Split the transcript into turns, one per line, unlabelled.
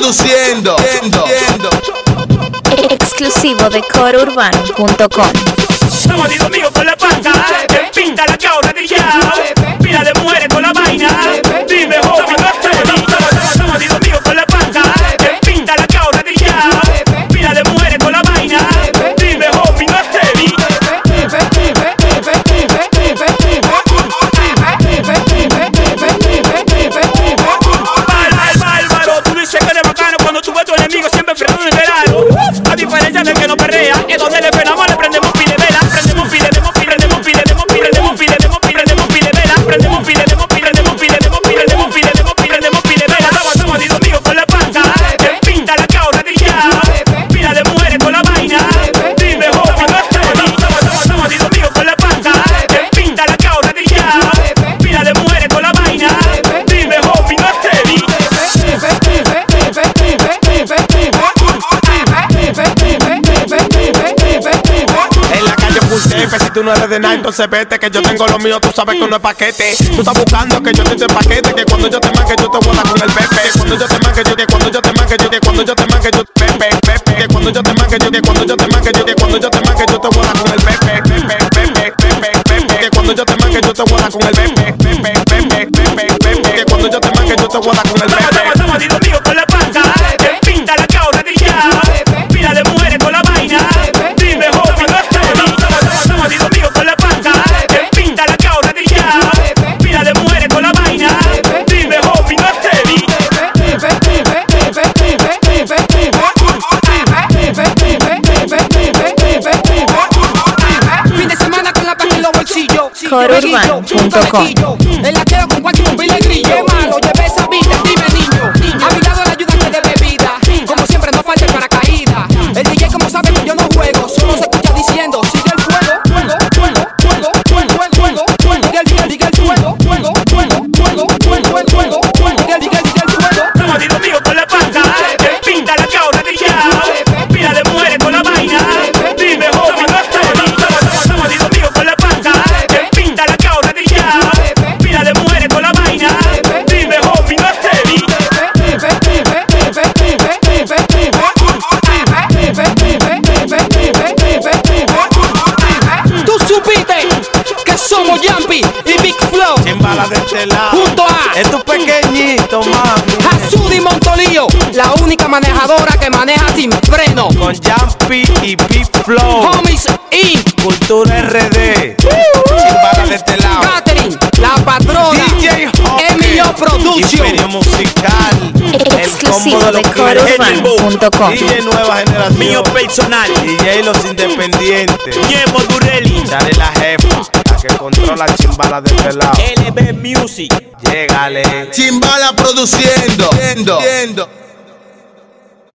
produciendo.
Exclusivo de coreurbano.com.
Somos amigos míos con la panza, que pinta la cabra de yao. Pila de mujeres con la vaina, dime joven, no estoy. Somos amigos míos con la panza, que pinta la cabra de yao. Pila de mujeres con la vaina, dime joven, no estoy. Bárbaro, tú dices que eres bacano cuando tú ves a tu enemigo siempre frenando en el aro. A diferencia del que no perrea, es donde le frenamos, le prendemos pile vela. Prendemos pile, prendemos pile, prendemos pile, prendemos pile, prendemos pile vela. Prendemos pile, prendemos pile, prendemos pile, prendemos pile vela. Somos amigos con la panza, que pinta la cabra de yao. Pila de mujeres con la vaina, dime joven, no estoy. Somos amigos con la panza, que pinta la cabra de yao. Pila de mujeres con la vaina, dime joven, no estoy.
En la calle Pulsepe, si tú no eres de nada, entonces vete. Que yo tengo lo mío, tú sabes que no es paquete. Tú estás buscando que yo te dé paquete. Que cuando yo te manque, yo te voy a dar con el pepe. Que cuando yo te manque, yo que cuando yo te manque, yo que cuando yo te manque, yo pepe, pepe. Que cuando yo te manque, yo que cuando yo te manque, yo que cuando yo te manque, yo te voy a dar con el pepe, pepe, pepe, pepe, pepe. Que cuando yo te manque, yo te voy a dar con el pepe, pepe, pepe, pepe, pepe. Que cuando yo te manque, yo te voy a dar con el pepe.
Somos amigos con la panza, que pinta la cabra de yao. Pila de mujeres con la vaina, dime joven, no estoy. Somos amigos con la panza, que pinta la cabra de yao. Pila de mujeres con la vaina, dime joven, no estoy.
Fin de semana con la paja en los bolsillos.
coreurbano.com.
El lateo con guachi con pila de grillo. Qué malo, llevé esa vida, dime niño. A mi lado el ayudante de bebida. Como siempre no falta el paracaídas. El DJ como sabe que yo no juego. Solo se escucha diciendo, sigue el fuego. Fuego, fuego, fuego, fuego, fuego, fuego. Diga el fuego, fuego, fuego, fuego, fuego, fuego, fuego. Diga el fuego.
Somos amigos con la panza, que pinta la cabra de yao. Pila de mujeres con la vaina, dime joven, no estoy. Somos amigos con la panza, que pinta la cabra de yao. Pila de mujeres con la vaina, dime joven, no estoy.
Tú supiste que somos Jumpy y Big Flow.
Chimbala de este lado.
Junto a
Estos pequeñitos, mami.
Azudi Montolío, la única manejadora que maneja sin freno.
Con Jumpy y Big Flow.
Homies Inc.
Cultura RD. Chimbala de este lado.
Catherine, la patrona.
DJ Hockey.
Emilio Production.
Imperio Musical.
Exclusivo de
DJ nueva generación.
Mío personal,
DJ los independientes.
Diego Durelli,
Chale la jefa, la que controla Chimbala de este lado.
LB Music.
Llégale.
Chimbala produciendo.